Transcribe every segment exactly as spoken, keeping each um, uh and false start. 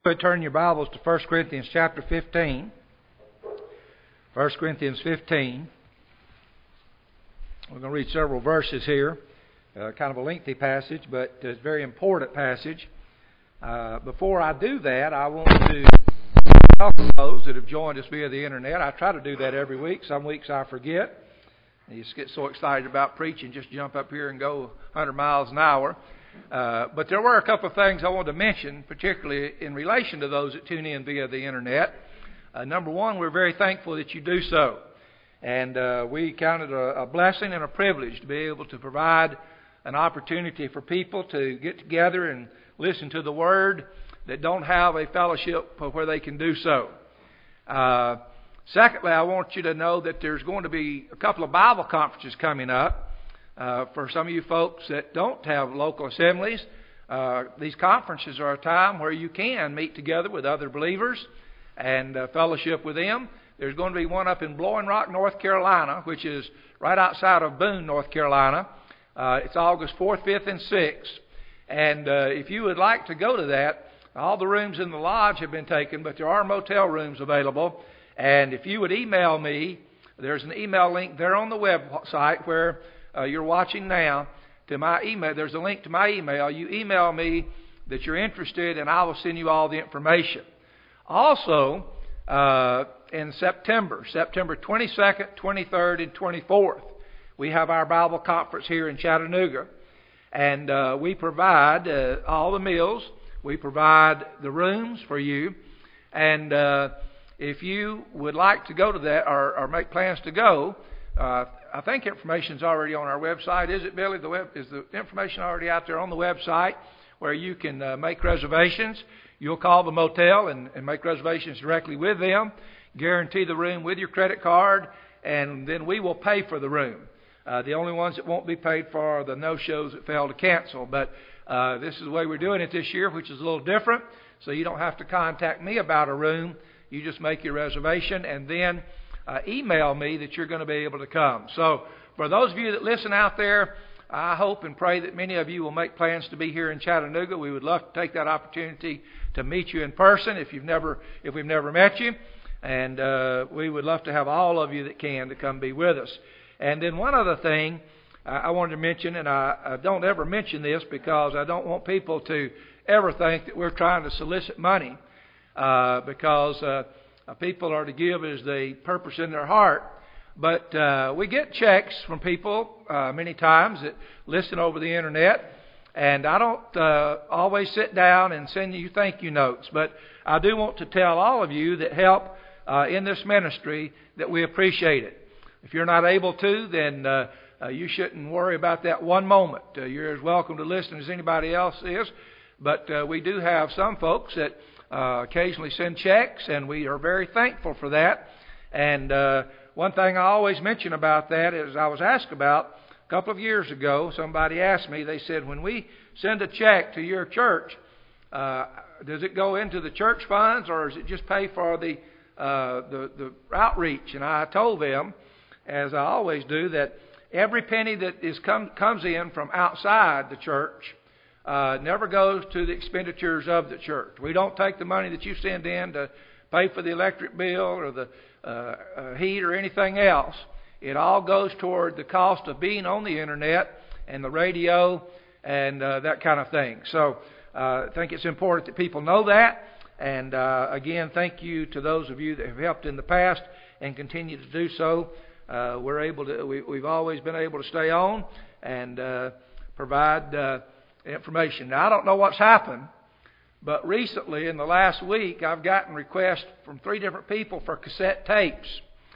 Turn your Bibles to First Corinthians chapter fifteen. First Corinthians fifteen. We're going to read several verses here. Uh, kind of a lengthy passage, but it's a very important passage. Uh, before I do that, I want to welcome those that have joined us via the internet. I try to do that every week. Some weeks I forget. You just get so excited about preaching, just jump up here and go one hundred miles an hour. Uh, but there were a couple of things I wanted to mention, particularly in relation to those that tune in via the internet. Uh, number one, we're very thankful that you do so. And uh, we count it a, a blessing and a privilege to be able to provide an opportunity for people to get together and listen to the Word that don't have a fellowship where they can do so. Uh, secondly, I want you to know that there's going to be a couple of Bible conferences coming up. Uh, for some of you folks that don't have local assemblies, uh, these conferences are a time where you can meet together with other believers and uh, fellowship with them. There's going to be one up in Blowing Rock, North Carolina, which is right outside of Boone, North Carolina. Uh, it's August fourth, fifth, and sixth. And uh, if you would like to go to that, all the rooms in the lodge have been taken, but there are motel rooms available. And if you would email me, there's an email link there on the website where Uh, you're watching now, to my email. There's a link to my email. You email me that you're interested, and I will send you all the information. Also, uh, in September, September twenty-second, twenty-third, and twenty-fourth, we have our Bible conference here in Chattanooga. And uh, we provide uh, all the meals. We provide the rooms for you. And uh, if you would like to go to that or, or make plans to go, uh, I think information's already on our website. Is it, Billy? The web, is the information already out there on the website where you can uh, make reservations? You'll call the motel and, and make reservations directly with them, guarantee the room with your credit card, and then we will pay for the room. Uh, the only ones that won't be paid for are the no-shows that fail to cancel. But uh, this is the way we're doing it this year, which is a little different. So you don't have to contact me about a room. You just make your reservation, and then Uh, email me that you're going to be able to come. So for those of you that listen out there, I hope and pray that many of you will make plans to be here in Chattanooga. We would love to take that opportunity to meet you in person if you've never, if we've never met you. And uh, we would love to have all of you that can to come be with us. And then one other thing uh, I wanted to mention, and I, I don't ever mention this because I don't want people to ever think that we're trying to solicit money uh, because uh, Uh, people are to give as they purpose in their heart. But uh, we get checks from people uh, many times that listen over the internet. And I don't uh, always sit down and send you thank you notes. But I do want to tell all of you that help uh, in this ministry that we appreciate it. If you're not able to, then uh, uh, you shouldn't worry about that one moment. Uh, you're as welcome to listen as anybody else is. But uh, we do have some folks that Uh, occasionally send checks, and we are very thankful for that. And uh, one thing I always mention about that is I was asked about a couple of years ago. Somebody asked me, they said, when we send a check to your church, uh, does it go into the church funds or does it just pay for the, uh, the, the outreach? And I told them, as I always do, that every penny that is come, comes in from outside the church Uh, never goes to the expenditures of the church. We don't take the money that you send in to pay for the electric bill or the uh, uh, heat or anything else. It all goes toward the cost of being on the internet and the radio and uh, that kind of thing. So uh, I think it's important that people know that. And uh, again, thank you to those of you that have helped in the past and continue to do so. Uh, we're able to. We, we've always been able to stay on and uh, provide Uh, information. Now, I don't know what's happened, but recently in the last week, I've gotten requests from three different people for cassette tapes.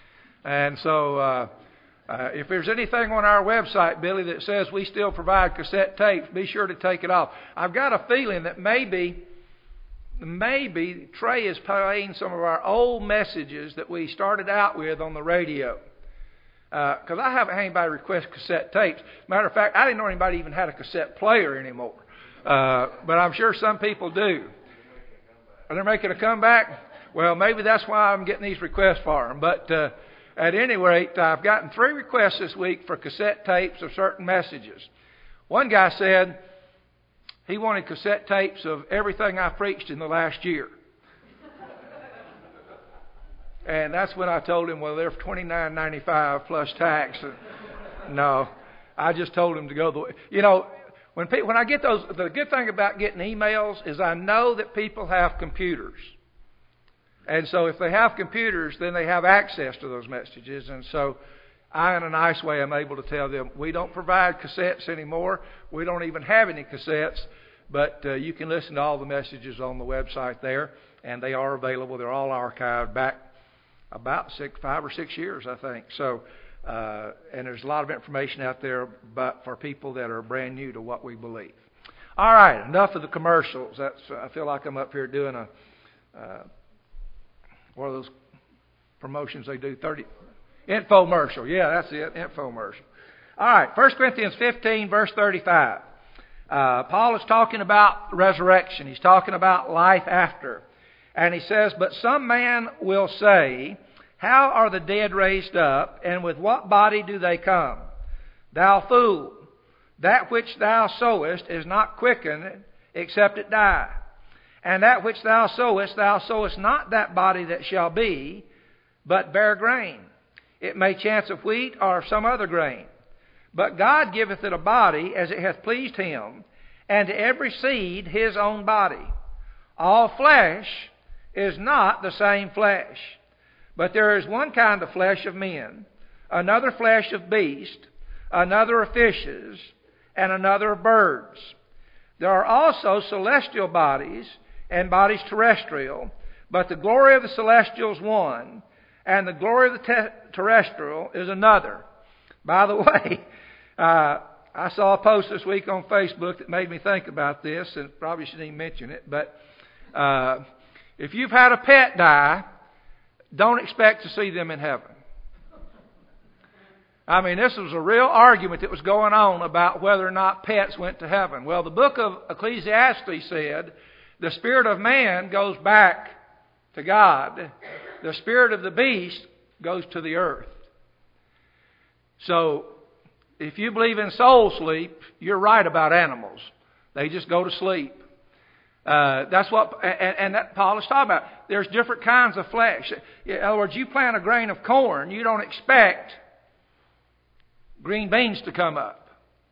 And so uh, uh, if there's anything on our website, Billy, that says we still provide cassette tapes, be sure to take it off. I've got a feeling that maybe, maybe Trey is playing some of our old messages that we started out with on the radio. Because uh, I haven't had anybody request cassette tapes. Matter of fact, I didn't know anybody even had a cassette player anymore. Uh, but I'm sure some people do. Are they making a comeback? Well, maybe that's why I'm getting these requests for them. But uh, at any rate, I've gotten three requests this week for cassette tapes of certain messages. One guy said he wanted cassette tapes of everything I preached in the last year. And that's when I told him, well, they're twenty-nine ninety-five plus tax. No, I just told him to go the way. You know, when people, when I get those, the good thing about getting emails is I know that people have computers. And so if they have computers, then they have access to those messages. And so I, in a nice way, am able to tell them, we don't provide cassettes anymore. We don't even have any cassettes. But uh, you can listen to all the messages on the website there. And they are available. They're all archived back about six, five or six years, I think. So, uh, and there's a lot of information out there but for people that are brand new to what we believe. All right, enough of the commercials. That's I feel like I'm up here doing a... Uh, What are those promotions they do? thirty Infomercial. Yeah, that's it. Infomercial. All right. First Corinthians fifteen, verse thirty-five. Uh, Paul is talking about resurrection. He's talking about life after. And he says, but some man will say, how are the dead raised up, and with what body do they come? Thou fool, that which thou sowest is not quickened, except it die. And that which thou sowest, thou sowest not that body that shall be, but bear grain. It may chance of wheat or of some other grain. But God giveth it a body as it hath pleased him, and to every seed his own body. All flesh is not the same flesh, but there is one kind of flesh of men, another flesh of beasts, another of fishes, and another of birds. There are also celestial bodies, and bodies terrestrial, but the glory of the celestial is one, and the glory of the te- terrestrial is another. By the way, uh, I saw a post this week on Facebook that made me think about this, and probably shouldn't even mention it, but uh, if you've had a pet die, don't expect to see them in heaven. I mean, this was a real argument that was going on about whether or not pets went to heaven. Well, the book of Ecclesiastes said, the spirit of man goes back to God. The spirit of the beast goes to the earth. So, if you believe in soul sleep, you're right about animals. They just go to sleep. Uh, that's what, and, and that Paul is talking about. There's different kinds of flesh. In other words, you plant a grain of corn, you don't expect green beans to come up.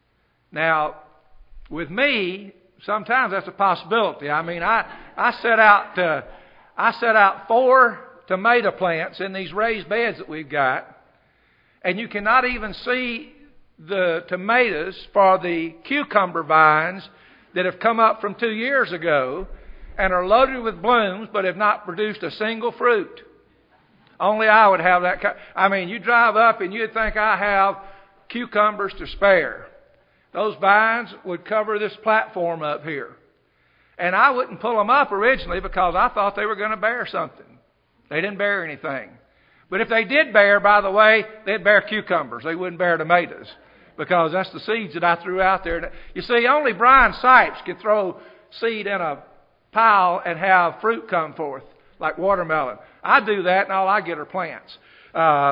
Now, with me, sometimes that's a possibility. I mean, I, I set out uh, I set out four tomato plants in these raised beds that we've got, and you cannot even see the tomatoes for the cucumber vines that have come up from two years ago and are loaded with blooms but have not produced a single fruit. Only I would have that kind. I mean, you drive up and you'd think I have cucumbers to spare. Those vines would cover this platform up here. And I wouldn't pull them up originally because I thought they were going to bear something. They didn't bear anything. But if they did bear, by the way, they'd bear cucumbers. They wouldn't bear tomatoes because that's the seeds that I threw out there. You see, only Brian Sipes can throw seed in a pile and have fruit come forth, like watermelon. I do that and all I get are plants. Uh, I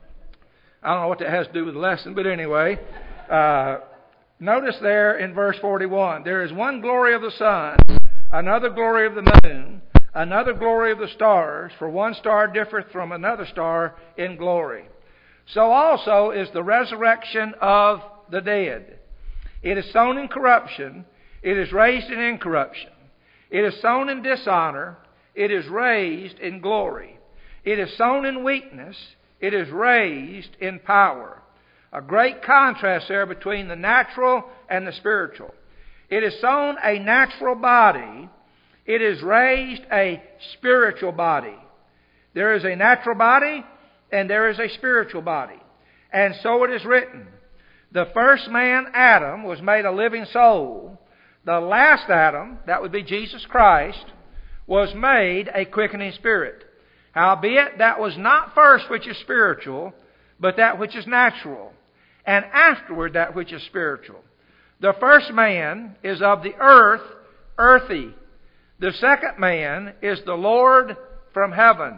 don't know what that has to do with the lesson, but anyway... Uh, Notice there in verse forty-one, there is one glory of the sun, another glory of the moon, another glory of the stars, for one star differeth from another star in glory. So also is the resurrection of the dead. It is sown in corruption, it is raised in incorruption. It is sown in dishonor, it is raised in glory. It is sown in weakness, it is raised in power. A great contrast there between the natural and the spiritual. It is sown a natural body. It is raised a spiritual body. There is a natural body and there is a spiritual body. And so it is written. The first man, Adam, was made a living soul. The last Adam, that would be Jesus Christ, was made a quickening spirit. Howbeit, that was not first which is spiritual, but that which is natural. And afterward that which is spiritual. The first man is of the earth, earthy. The second man is the Lord from heaven.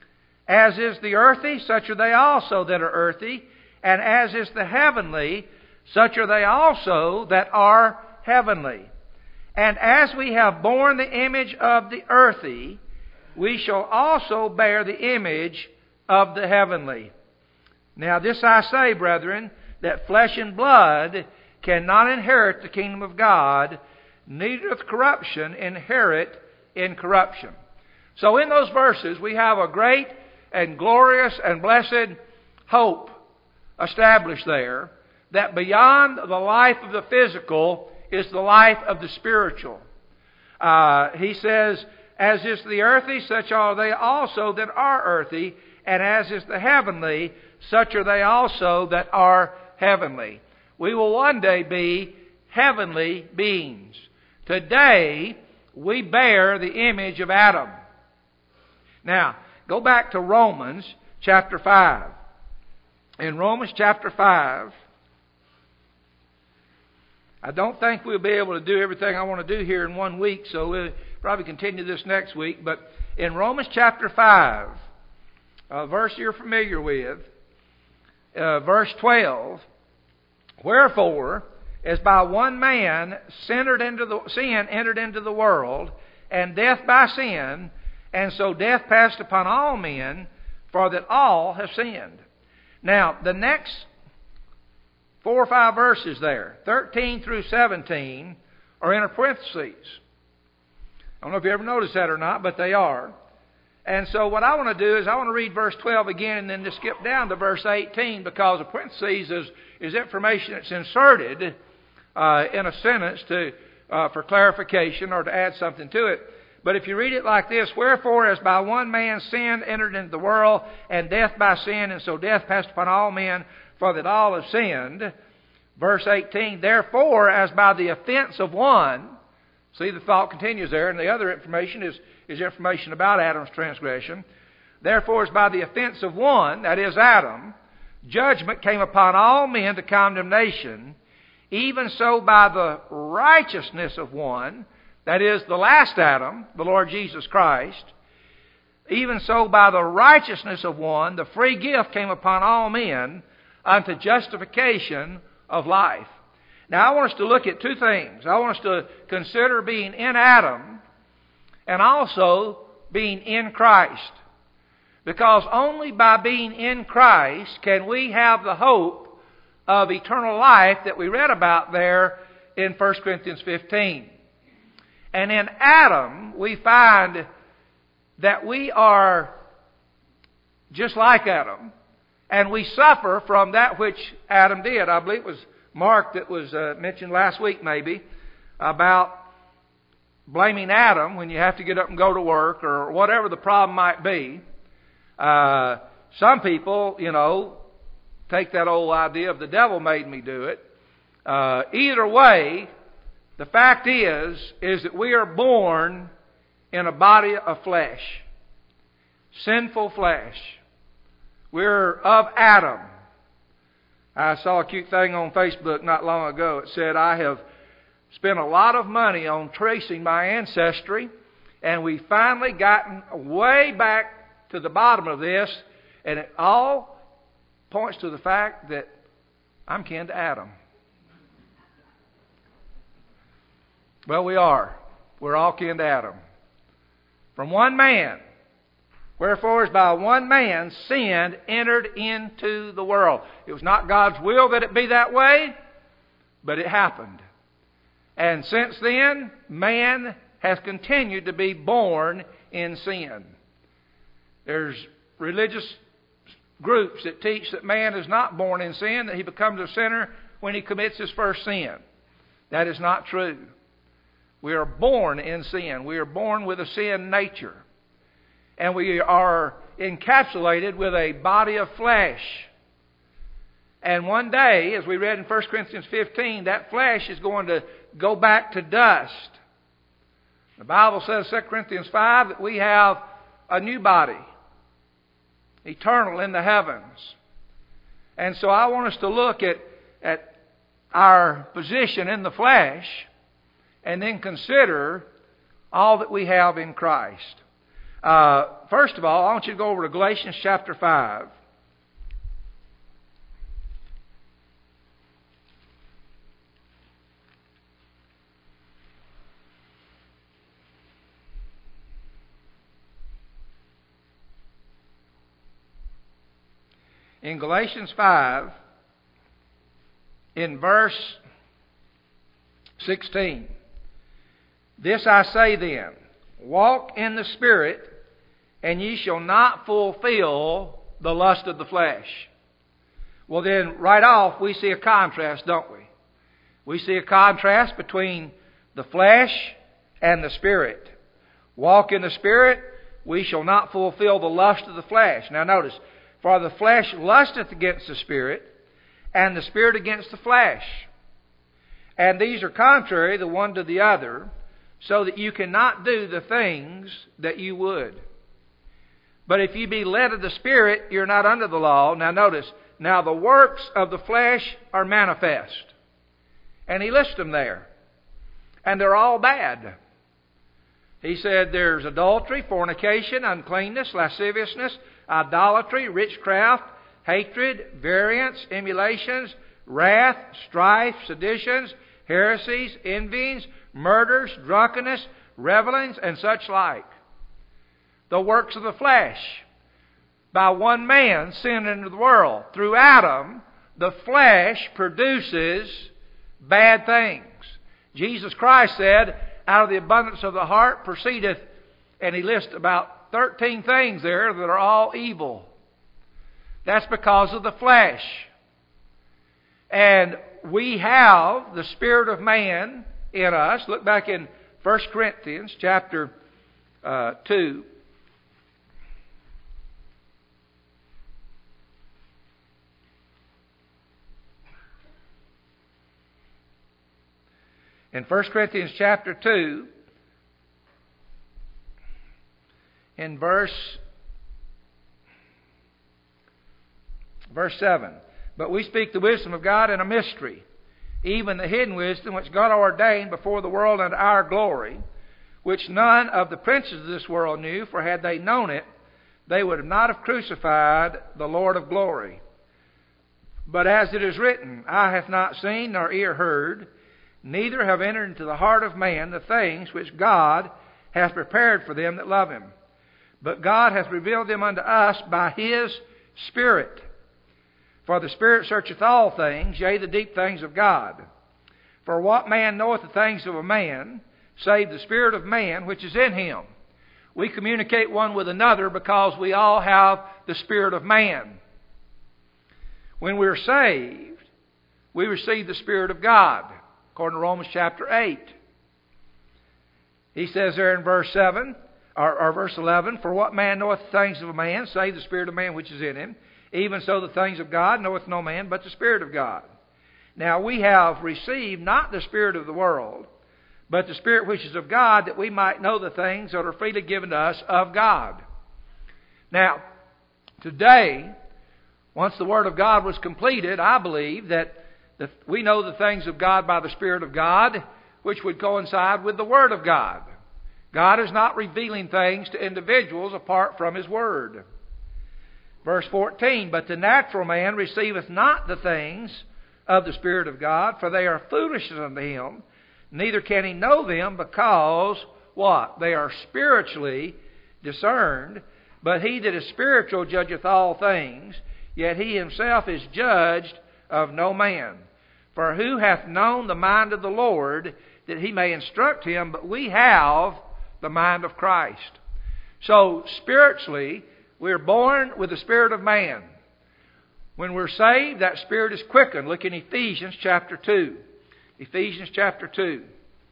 As is the earthy, such are they also that are earthy. And as is the heavenly, such are they also that are heavenly. And as we have borne the image of the earthy, we shall also bear the image of the heavenly. Now this I say, brethren, that flesh and blood cannot inherit the kingdom of God, neither doth corruption inherit incorruption. So in those verses we have a great and glorious and blessed hope established there, that beyond the life of the physical is the life of the spiritual. Uh, he says, as is the earthy, such are they also that are earthy, and as is the heavenly, such are they also that are heavenly. We will one day be heavenly beings. Today, we bear the image of Adam. Now, go back to Romans chapter five. In Romans chapter five, I don't think we'll be able to do everything I want to do here in one week, so we'll probably continue this next week. But in Romans chapter five, a verse you're familiar with, uh, verse twelve, wherefore, as by one man sin entered into the, sin entered into the world, and death by sin, and so death passed upon all men, for that all have sinned. Now, the next four or five verses there, thirteen through seventeen, are in parentheses. I don't know if you ever noticed that or not, but they are. And so what I want to do is I want to read verse twelve again and then just skip down to verse eighteen, because the parentheses is, is information that's inserted uh, in a sentence to uh, for clarification or to add something to it. But if you read it like this, wherefore as by one man sin entered into the world, and death by sin, and so death passed upon all men, for that all have sinned. Verse eighteen, therefore as by the offense of one, see the thought continues there, and the other information is, is information about Adam's transgression. Therefore as by the offense of one, that is Adam, judgment came upon all men to condemnation, even so by the righteousness of one, that is the last Adam, the Lord Jesus Christ, even so by the righteousness of one, the free gift came upon all men unto justification of life. Now I want us to look at two things. I want us to consider being in Adam and also being in Christ. Because only by being in Christ can we have the hope of eternal life that we read about there in First Corinthians fifteen. And in Adam, we find that we are just like Adam, and we suffer from that which Adam did. I believe it was Mark that was uh, mentioned last week maybe about blaming Adam when you have to get up and go to work or whatever the problem might be. Uh, some people, you know, take that old idea of the devil made me do it. Uh, either way, the fact is, is that we are born in a body of flesh. Sinful flesh. We're of Adam. I saw a cute thing on Facebook not long ago. It said, I have spent a lot of money on tracing my ancestry, and we've finally gotten way back to the bottom of this, and it all points to the fact that I'm kin to Adam. Well, we are. We're all kin to Adam. From one man. Wherefore, as by one man sin entered into the world. It was not God's will that it be that way, but it happened. And since then, man has continued to be born in sin. There's religious groups that teach that man is not born in sin, that he becomes a sinner when he commits his first sin. That is not true. We are born in sin. We are born with a sin nature. And we are encapsulated with a body of flesh. And one day, as we read in First Corinthians fifteen, that flesh is going to go back to dust. The Bible says, Second Corinthians five, that we have a new body, eternal in the heavens. And so I want us to look at, at our position in the flesh, and then consider all that we have in Christ. Uh, first of all, I want you to go over to Galatians chapter five. In Galatians five, in verse sixteen, "This I say then, walk in the Spirit, and ye shall not fulfill the lust of the flesh." Well then, right off, we see a contrast, don't we? We see a contrast between the flesh and the Spirit. Walk in the Spirit, we shall not fulfill the lust of the flesh. Now notice, for the flesh lusteth against the Spirit, and the Spirit against the flesh. And these are contrary the one to the other, so that you cannot do the things that you would. But if you be led of the Spirit, you're not under the law. Now notice, now the works of the flesh are manifest. And he lists them there. And they're all bad. He said there's adultery, fornication, uncleanness, lasciviousness, idolatry, witchcraft, hatred, variance, emulations, wrath, strife, seditions, heresies, envyings, murders, drunkenness, revelings, and such like. The works of the flesh. By one man sin into the world. Through Adam, the flesh produces bad things. Jesus Christ said, out of the abundance of the heart proceedeth, and he lists about thirteen things there that are all evil. That's because of the flesh. And we have the spirit of man in us. Look back in First Corinthians chapter uh, two. In First Corinthians chapter two, in verse, verse seven, "But we speak the wisdom of God in a mystery, even the hidden wisdom which God ordained before the world unto our glory, which none of the princes of this world knew, for had they known it, they would not have crucified the Lord of glory. But as it is written, eye hath not seen, nor ear heard, neither have entered into the heart of man the things which God hath prepared for them that love him. But God hath revealed them unto us by his Spirit. For the Spirit searcheth all things, yea, the deep things of God. For what man knoweth the things of a man, save the spirit of man which is in him?" We communicate one with another because we all have the spirit of man. When we're saved, we receive the Spirit of God, according to Romans chapter eight. He says there in verse seven, or, or verse eleven, "For what man knoweth the things of a man, save the spirit of man which is in him? Even so the things of God knoweth no man but the Spirit of God. Now we have received not the spirit of the world, but the Spirit which is of God, that we might know the things that are freely given to us of God." Now, today, once the Word of God was completed, I believe that the, we know the things of God by the Spirit of God, which would coincide with the Word of God. God is not revealing things to individuals apart from His Word. Verse fourteen, "But the natural man receiveth not the things of the Spirit of God, for they are foolishness unto him, neither can he know them, because," what? "They are spiritually discerned. But he that is spiritual judgeth all things, yet he himself is judged of no man. For who hath known the mind of the Lord, that he may instruct him? But we have the mind of Christ." So, spiritually, we're born with the spirit of man. When we're saved, that spirit is quickened. Look in Ephesians chapter two. Ephesians chapter two.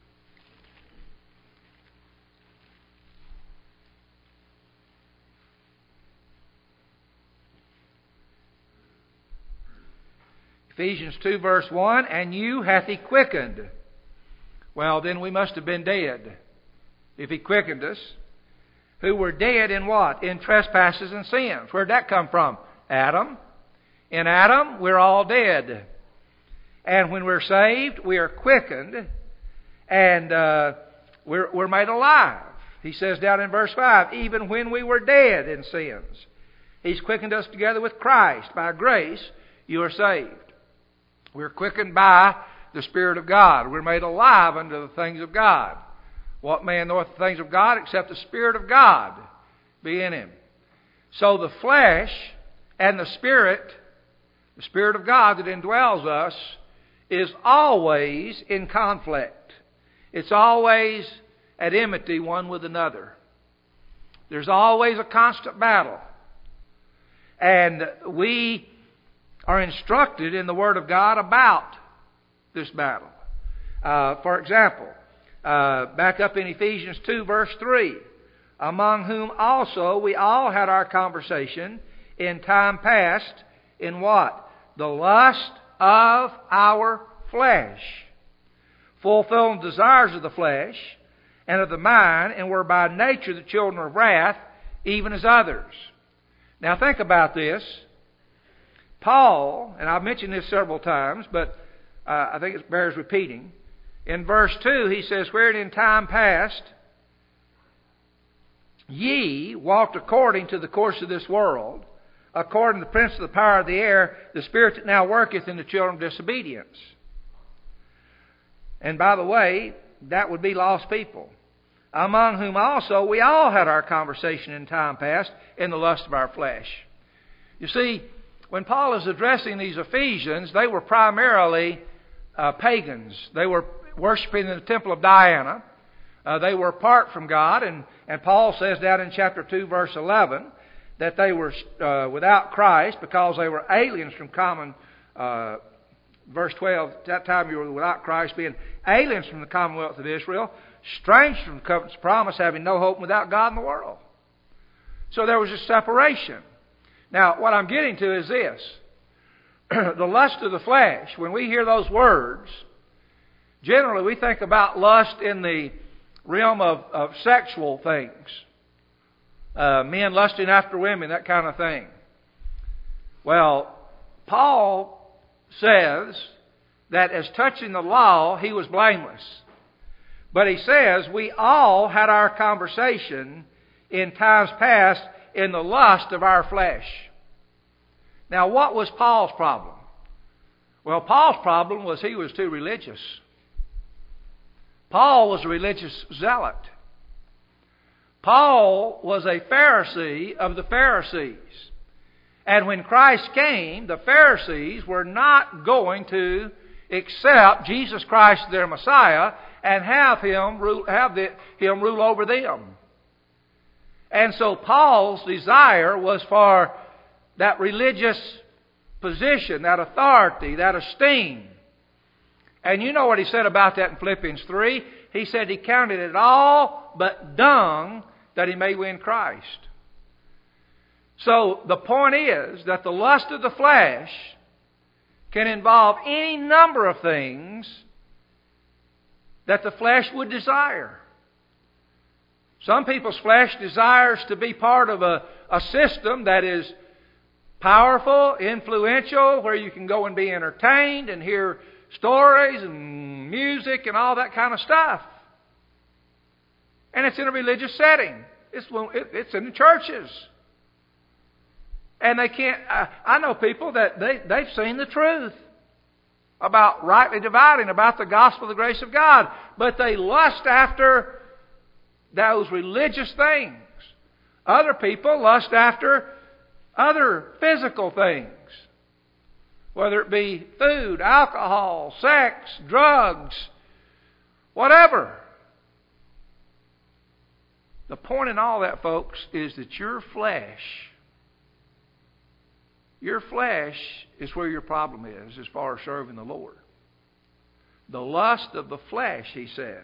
Ephesians two verse one, "And you hath He quickened." Well, then we must have been dead if He quickened us. "Who were dead in what? In trespasses and sins." Where'd that come from? Adam. In Adam, we're all dead. And when we're saved, we are quickened, and uh, we're, we're made alive. He says down in verse five, "Even when we were dead in sins, He's quickened us together with Christ. By grace you are saved." We're quickened by the Spirit of God. We're made alive unto the things of God. "What man knoweth the things of God, except the Spirit of God be in him?" So the flesh And the Spirit, the Spirit of God that indwells us, is always in conflict. It's always at enmity one with another. There's always a constant battle. And we are instructed in the Word of God about this battle. Uh, for example, uh, back up in Ephesians two, verse three, among whom also we all had our conversation in time past, in what? The lust of our flesh, fulfilling the desires of the flesh and of the mind, and were by nature the children of wrath, even as others. Now think about this. Paul, and I've mentioned this several times, but uh, I think it bears repeating. In verse two, he says, wherein in time past ye walked according to the course of this world, according to the prince of the power of the air, the spirit that now worketh in the children of disobedience. And by the way, that would be lost people. Among whom also we all had our conversation in time past in the lust of our flesh. You see, when Paul is addressing these Ephesians, they were primarily uh, pagans. They were worshiping in the temple of Diana. Uh, they were apart from God. And, and Paul says down in chapter two, verse eleven, that they were uh, without Christ because they were aliens from common... Uh, verse twelve, at that time you were without Christ, being aliens from the commonwealth of Israel, strangers from the covenant's promise, having no hope without God in the world. So there was a separation. Now, what I'm getting to is this. The lust of the flesh, when we hear those words, generally we think about lust in the realm of, of sexual things. Uh, men lusting after women, that kind of thing. Well, Paul says that as touching the law, he was blameless. But he says we all had our conversation in times past in the lust of our flesh. Now, what was Paul's problem? Well, Paul's problem was he was too religious. Paul was a religious zealot. Paul was a Pharisee of the Pharisees. And when Christ came, the Pharisees were not going to accept Jesus Christ their Messiah and have him rule, have the, him rule over them. And so Paul's desire was for that religious position, that authority, that esteem. And you know what he said about that in Philippians three? He said he counted it all but dung that he may win Christ. So the point is that the lust of the flesh can involve any number of things that the flesh would desire. Some people's flesh desires to be part of a, a system that is powerful, influential, where you can go and be entertained and hear stories and music and all that kind of stuff. And it's in a religious setting. It's, it's in the churches. And they can't, I, I know people that they, they've seen the truth about rightly dividing, about the gospel of the grace of God. But they lust after those religious things. Other people lust after other physical things. Whether it be food, alcohol, sex, drugs, whatever. The point in all that, folks, is that your flesh... Your flesh is where your problem is as far as serving the Lord. The lust of the flesh, he says.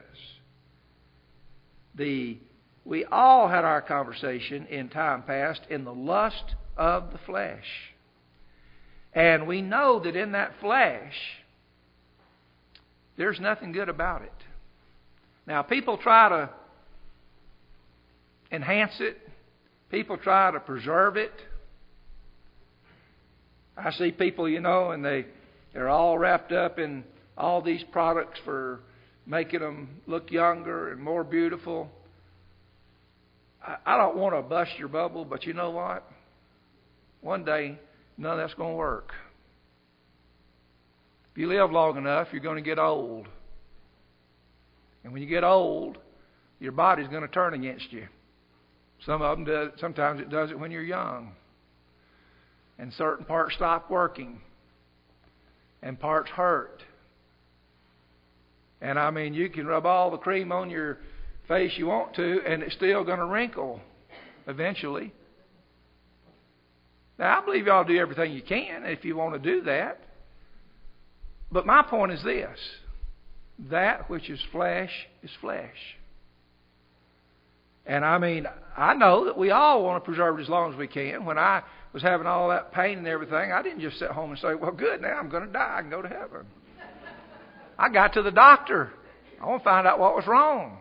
The we all had our conversation in time past in the lust of the flesh. And we know that in that flesh, there's nothing good about it. Now, people try to enhance it. People try to preserve it. I see people, you know, and they, they're all wrapped up in all these products for making them look younger and more beautiful. I, I don't want to bust your bubble, but you know what? One day, none of that's going to work. If you live long enough, you're going to get old. And when you get old, your body's going to turn against you. Some of them do, sometimes it does it when you're young. and certain parts stop working, and parts hurt. And I mean, you can rub all the cream on your face you want to, and it's still going to wrinkle eventually. Now, I believe you ought to do everything you can if you want to do that. But my point is this: that which is flesh is flesh. And I mean, I know that we all want to preserve it as long as we can. When I was having all that pain and everything, I didn't just sit home and say, well, good, now I'm going to die. I can go to heaven. I got to the doctor. I want to find out what was wrong.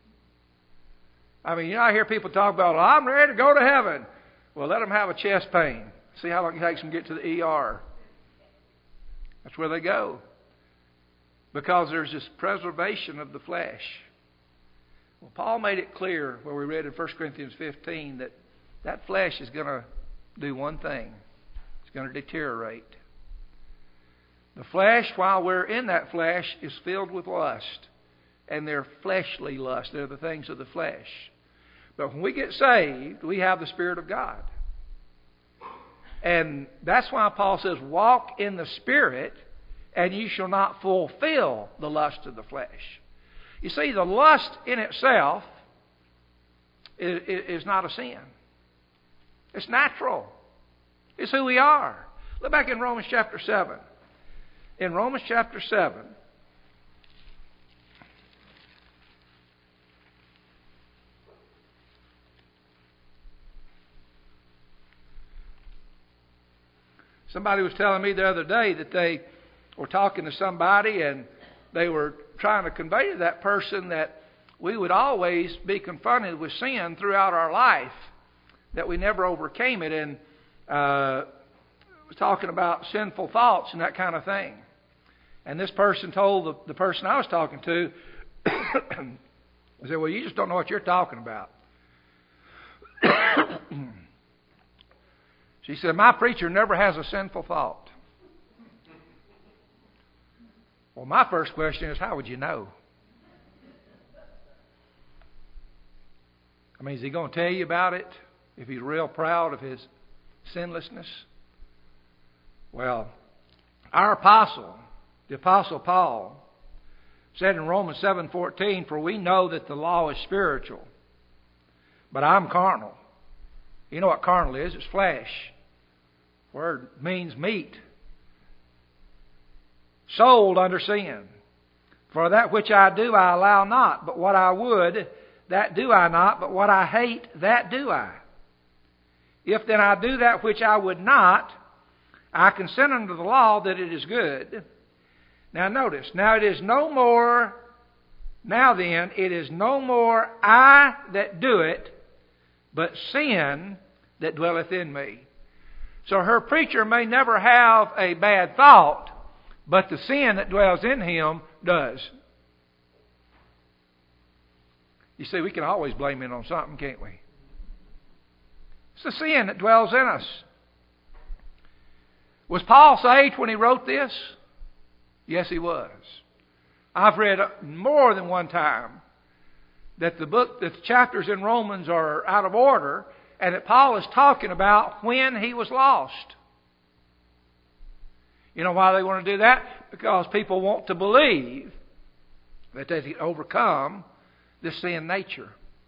I mean, you know, I hear people talk about, well, I'm ready to go to heaven. Well, let them have a chest pain. See how long it takes them to get to the E R. That's where they go. Because there's this preservation of the flesh. Well, Paul made it clear where we read in First Corinthians fifteen that that flesh is going to do one thing. It's going to deteriorate. The flesh, while we're in that flesh, is filled with lust. And they're fleshly lust. They're the things of the flesh. But when we get saved, we have the Spirit of God. And that's why Paul says, walk in the Spirit, and you shall not fulfill the lust of the flesh. You see, the lust in itself is, is not a sin. It's natural. It's who we are. Look back in Romans chapter seven. In Romans chapter seven, somebody was telling me the other day that they were talking to somebody and they were trying to convey to that person that we would always be confronted with sin throughout our life, that we never overcame it, and uh, was talking about sinful thoughts and that kind of thing. And this person told the, the person I was talking to, I said, well, you just don't know what you're talking about. She said, my preacher never has a sinful thought. Well, my first question is, how would you know? I mean, is he going to tell you about it if he's real proud of his sinlessness? Well, our apostle, the Apostle Paul, said in Romans seven fourteen, for we know that the law is spiritual, but I'm carnal. You know what carnal is? It's flesh. Word means meat. Sold under sin. For that which I do I allow not, but what I would, that do I not, but what I hate, that do I. If then I do that which I would not, I consent unto the law that it is good. Now notice, now it is no more, now then, it is no more I that do it, but sin that dwelleth in me. So her preacher may never have a bad thought, but the sin that dwells in him does. You see, we can always blame it on something, can't we? It's the sin that dwells in us. Was Paul saved when he wrote this? Yes, he was. I've read more than one time that the book, that the chapters in Romans are out of order, and that Paul is talking about when he was lost. You know why they want to do that? Because people want to believe that they can overcome this sin nature.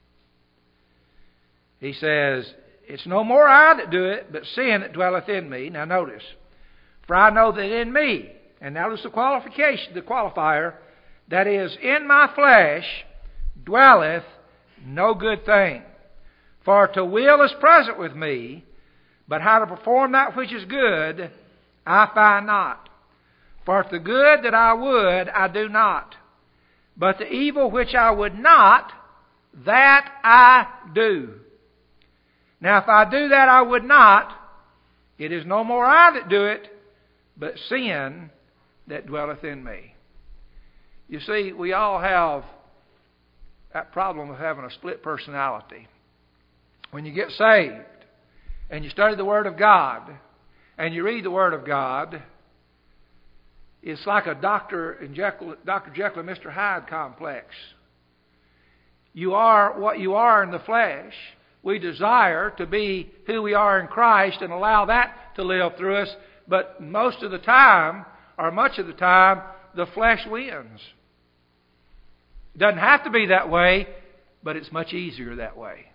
He says, it's no more I that do it, but sin that dwelleth in me. Now notice, for I know that in me, and now there's the qualification, the qualifier, that is, in my flesh dwelleth no good thing. For to will is present with me, but how to perform that which is good, I find not. For the good that I would, I do not. But the evil which I would not, that I do. Now if I do that I would not, it is no more I that do it, but sin that dwelleth in me. You see, we all have that problem of having a split personality. When you get saved and you study the Word of God and you read the Word of God, it's like a Doctor and Jekyll, Doctor Jekyll and Mister Hyde complex. You are what you are in the flesh. we desire to be who we are in Christ and allow that to live through us. But most of the time, or much of the time, the flesh wins. It doesn't have to be that way, but it's much easier that way.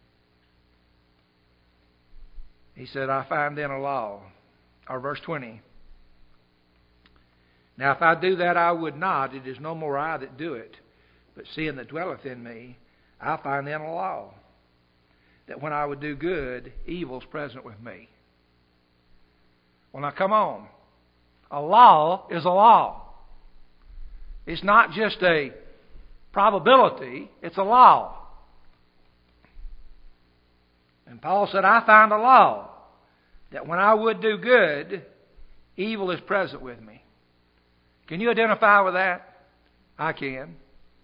He said, I find then a law. Or verse twenty. Now if I do that I would not, it is no more I that do it, but sin that dwelleth in me, I find then a law, that when I would do good, evil's present with me. Well, now come on. A law is a law. It's not just a probability, it's a law. And Paul said, I find a law, that when I would do good, evil is present with me. Can you identify with that? I can.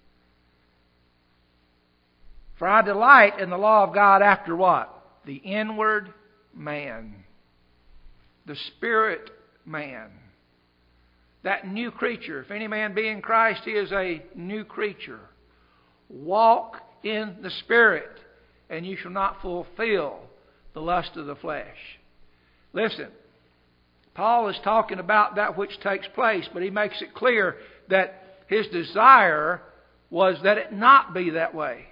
For I delight in the law of God after what? The inward man. The spirit man. That new creature. If any man be in Christ, he is a new creature. Walk in the Spirit, and you shall not fulfill the lust of the flesh. Listen, Paul is talking about that which takes place, but he makes it clear that his desire was that it not be that way.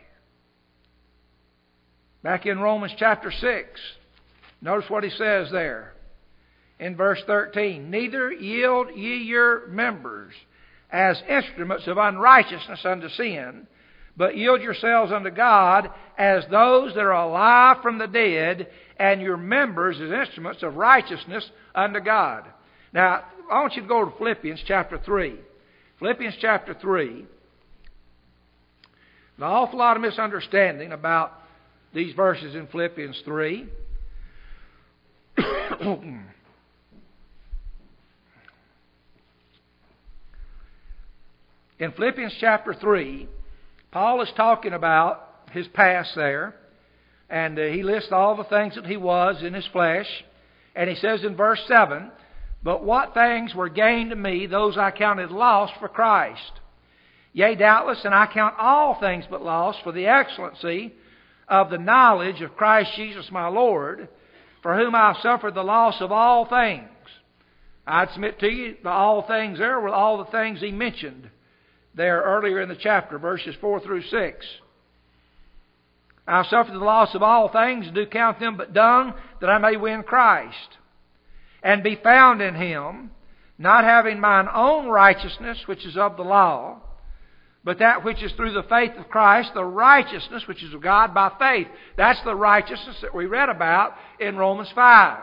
Back in Romans chapter six, notice what he says there. In verse thirteen, neither yield ye your members as instruments of unrighteousness unto sin, but yield yourselves unto God as those that are alive from the dead, and your members as instruments of righteousness unto God. Now, I want you to go to Philippians chapter three. Philippians chapter three. An awful lot of misunderstanding about these verses in Philippians three. In Philippians chapter three, Paul is talking about his past there. And uh, he lists all the things that he was in his flesh. And he says in verse seven, but what things were gained to me, those I counted loss for Christ. Yea, doubtless, and I count all things but loss for the excellency of the knowledge of Christ Jesus my Lord, for whom I have suffered the loss of all things. I'd submit to you, the all things there were all the things he mentioned there earlier in the chapter, verses four through six. I have suffered the loss of all things, and do count them but dung, that I may win Christ, and be found in Him, not having mine own righteousness, which is of the law, but that which is through the faith of Christ, the righteousness which is of God by faith. That's the righteousness that we read about in Romans five.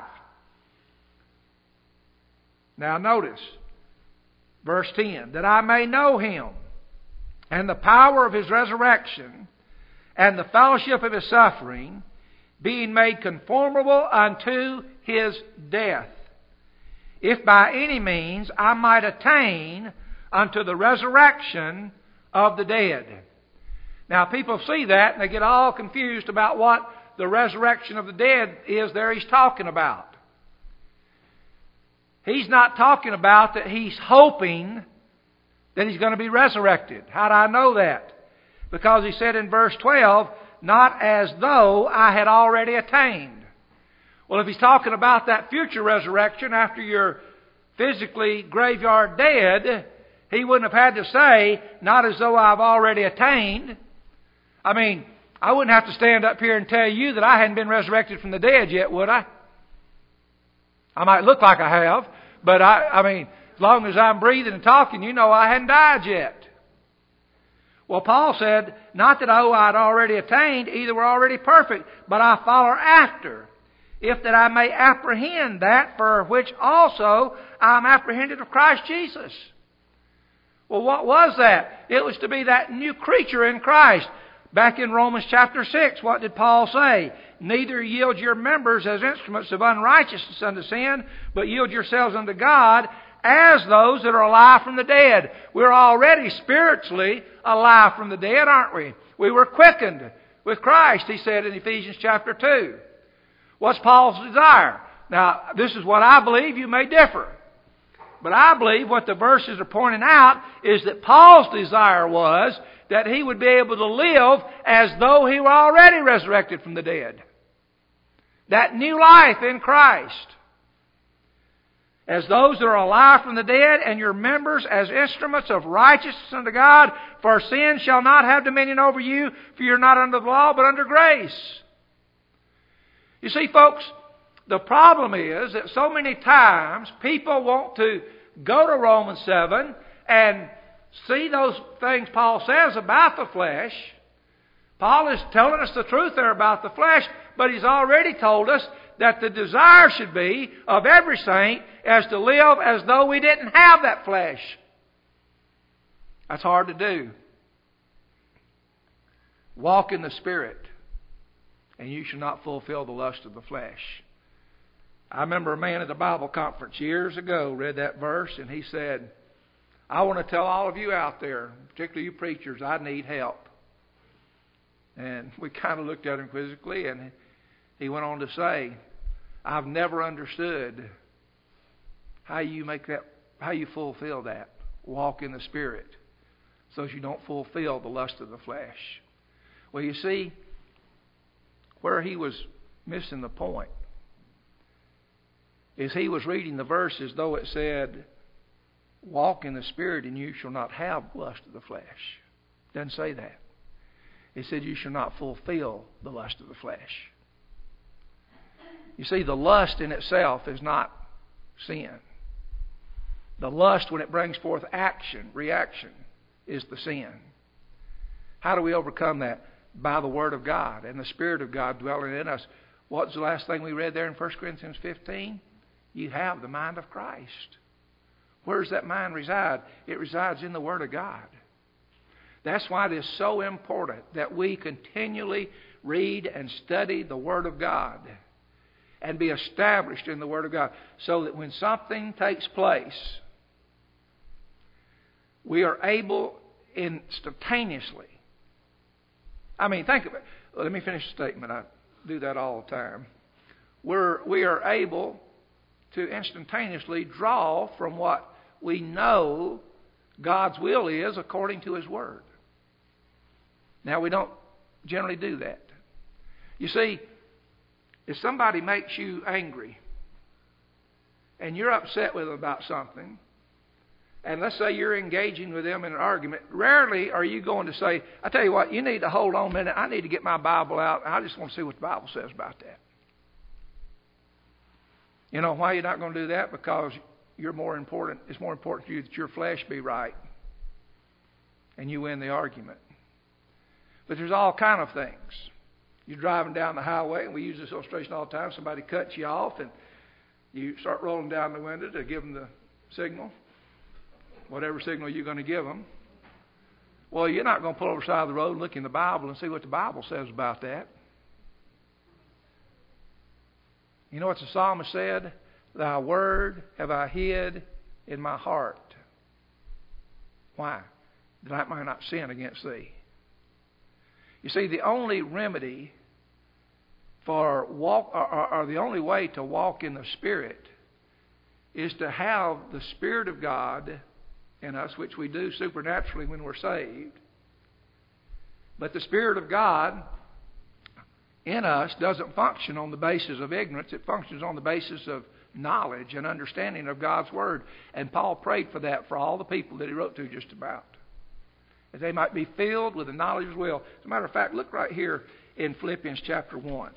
Now notice, verse ten, that I may know Him, and the power of His resurrection, and the fellowship of His suffering, being made conformable unto His death, if by any means I might attain unto the resurrection of the dead. Now people see that and they get all confused about what the resurrection of the dead is there he's talking about. He's not talking about that he's hoping that he's going to be resurrected. How do I know that? Because he said in verse twelve, not as though I had already attained. Well, if he's talking about that future resurrection after you're physically graveyard dead, he wouldn't have had to say, not as though I've already attained. I mean, I wouldn't have to stand up here and tell you that I hadn't been resurrected from the dead yet, would I? I might look like I have, but I, I mean, as long as I'm breathing and talking, you know I hadn't died yet. Well, Paul said, not that oh, I'd already attained, either were already perfect, but I follow after, if that I may apprehend that for which also I am apprehended of Christ Jesus. Well, what was that? It was to be that new creature in Christ. Back in Romans chapter six, what did Paul say? Neither yield your members as instruments of unrighteousness unto sin, but yield yourselves unto God as those that are alive from the dead. We're already spiritually alive from the dead, aren't we? We were quickened with Christ, he said in Ephesians chapter two. What's Paul's desire? Now, this is what I believe. You may differ. But I believe what the verses are pointing out is that Paul's desire was that he would be able to live as though he were already resurrected from the dead. That new life in Christ. As those that are alive from the dead, and your members as instruments of righteousness unto God, for sin shall not have dominion over you, for you're not under the law, but under grace. You see, folks, the problem is that so many times people want to go to Romans seven and see those things Paul says about the flesh. Paul is telling us the truth there about the flesh, but he's already told us that the desire should be of every saint as to live as though we didn't have that flesh. That's hard to do. Walk in the Spirit, and you shall not fulfill the lust of the flesh. I remember a man at a Bible conference years ago read that verse, and he said, I want to tell all of you out there, particularly you preachers, I need help. And we kind of looked at him quizzically, and he went on to say, I've never understood how you make that, how you fulfill that. Walk in the Spirit, so that you don't fulfill the lust of the flesh. Well, you see, where he was missing the point is he was reading the verse as though it said, walk in the Spirit and you shall not have lust of the flesh. It doesn't say that. It said you shall not fulfill the lust of the flesh. You see, the lust in itself is not sin. The lust, when it brings forth action, reaction, is the sin. How do we overcome that? By the Word of God and the Spirit of God dwelling in us. What's the last thing we read there in First Corinthians fifteen? You have the mind of Christ. Where does that mind reside? It resides in the Word of God. That's why it is so important that we continually read and study the Word of God and be established in the Word of God, so that when something takes place, we are able instantaneously. I mean, think of it. Let me finish the statement. I do that all the time. We're, we are able to instantaneously draw from what we know God's will is according to His Word. Now, we don't generally do that. You see, if somebody makes you angry and you're upset with them about something, and let's say you're engaging with them in an argument, rarely are you going to say, I tell you what, you need to hold on a minute. I need to get my Bible out. I just want to see what the Bible says about that. You know why you're not going to do that? Because you're more important. It's more important to you that your flesh be right and you win the argument. But there's all kind of things. You're driving down the highway, and we use this illustration all the time. Somebody cuts you off, and you start rolling down the window to give them the signal, whatever signal you're going to give them. Well, you're not going to pull over the side of the road and look in the Bible and see what the Bible says about that. You know what the psalmist said? Thy word have I hid in my heart. Why? That I might not sin against thee. You see, the only remedy for walk, or, or, or the only way to walk in the Spirit is to have the Spirit of God in us, which we do supernaturally when we're saved. But the Spirit of God in us doesn't function on the basis of ignorance. It functions on the basis of knowledge and understanding of God's Word. And Paul prayed for that for all the people that he wrote to just about, that they might be filled with the knowledge of His will. As a matter of fact, look right here in Philippians chapter one.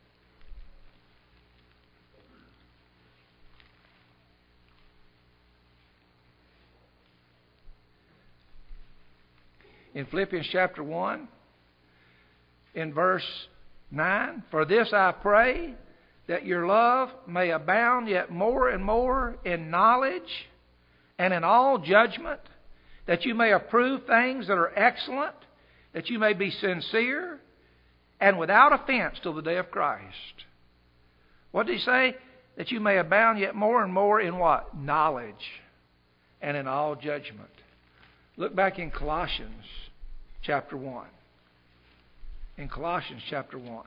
In Philippians chapter one, in verse nine, for this I pray, that your love may abound yet more and more in knowledge and in all judgment, that you may approve things that are excellent, that you may be sincere and without offense till the day of Christ. What did he say? That you may abound yet more and more in what? Knowledge and in all judgment. Look back in Colossians chapter one. In Colossians chapter one.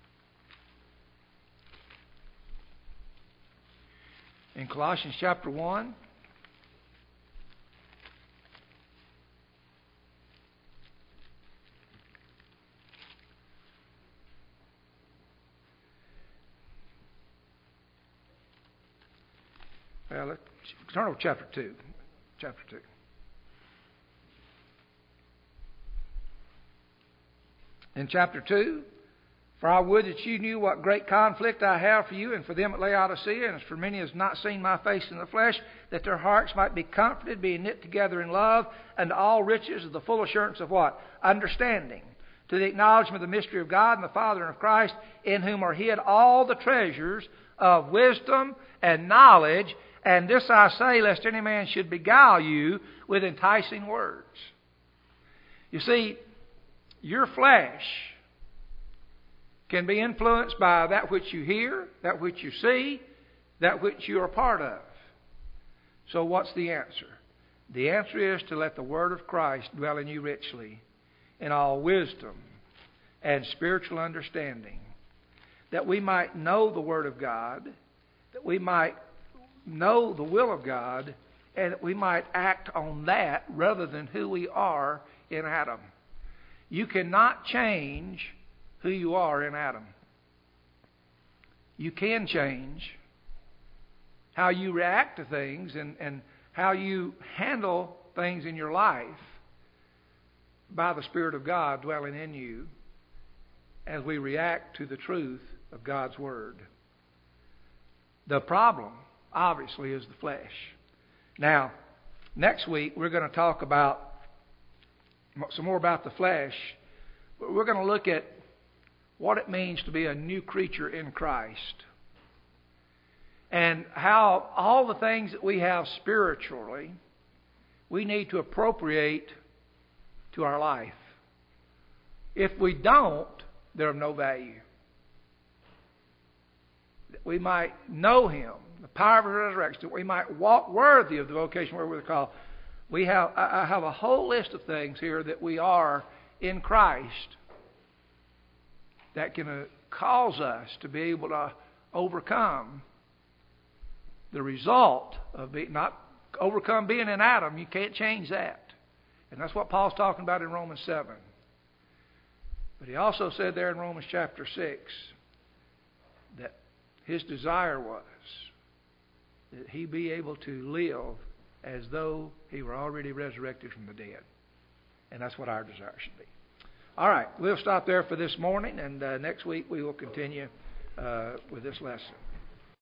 In Colossians chapter one, Well, let's turn over to chapter two. Chapter two. In chapter two, for I would that you knew what great conflict I have for you and for them at Laodicea, and as for many as have not seen my face in the flesh, that their hearts might be comforted, being knit together in love, and all riches of the full assurance of what? Understanding. To the acknowledgement of the mystery of God and the Father and of Christ, in whom are hid all the treasures of wisdom and knowledge. And this I say, lest any man should beguile you with enticing words. You see, your flesh can be influenced by that which you hear, that which you see, that which you are part of. So what's the answer? The answer is to let the Word of Christ dwell in you richly, in all wisdom and spiritual understanding, that we might know the Word of God, that we might know the will of God, and that we might act on that rather than who we are in Adam. You cannot change who you are in Adam. You can change how you react to things and, and how you handle things in your life by the Spirit of God dwelling in you as we react to the truth of God's Word. The problem, obviously, is the flesh. Now, next week we're going to talk about some more about the flesh. We're going to look at what it means to be a new creature in Christ, and how all the things that we have spiritually we need to appropriate to our life. If we don't, they're of no value. That we might know Him, the power of His resurrection, that we might walk worthy of the vocation where we're called. We have, I have a whole list of things here that we are in Christ that can uh, cause us to be able to overcome the result of being, not overcome being in Adam. You can't change that. And that's what Paul's talking about in Romans seven. But he also said there in Romans chapter six that his desire was that he be able to live as though he were already resurrected from the dead. And that's what our desire should be. All right, we'll stop there for this morning, and uh, next week we will continue uh, with this lesson.